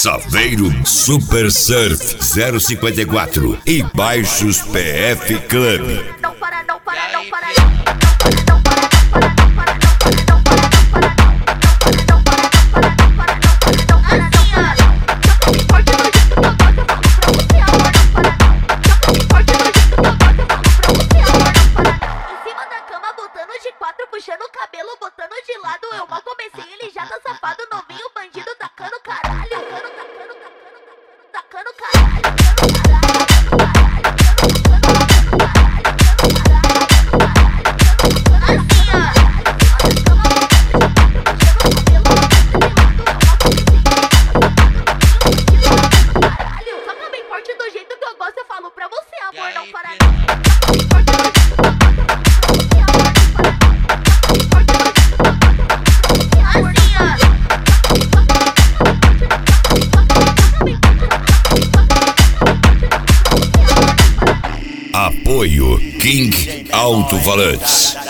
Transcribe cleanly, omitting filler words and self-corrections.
Saveiro Super Surf 054 e Baixos PF Club. Não para, não para, não para. Puxando o cabelo, botando de lado. Eu mal comecei, ele já tá safado. Novinho, bandido, tacando caralho. Tacando caralho. Assim, ó. Toca bem forte do jeito que eu gosto. Eu falo pra você, amor, não para. Apoio King Alto Falantes.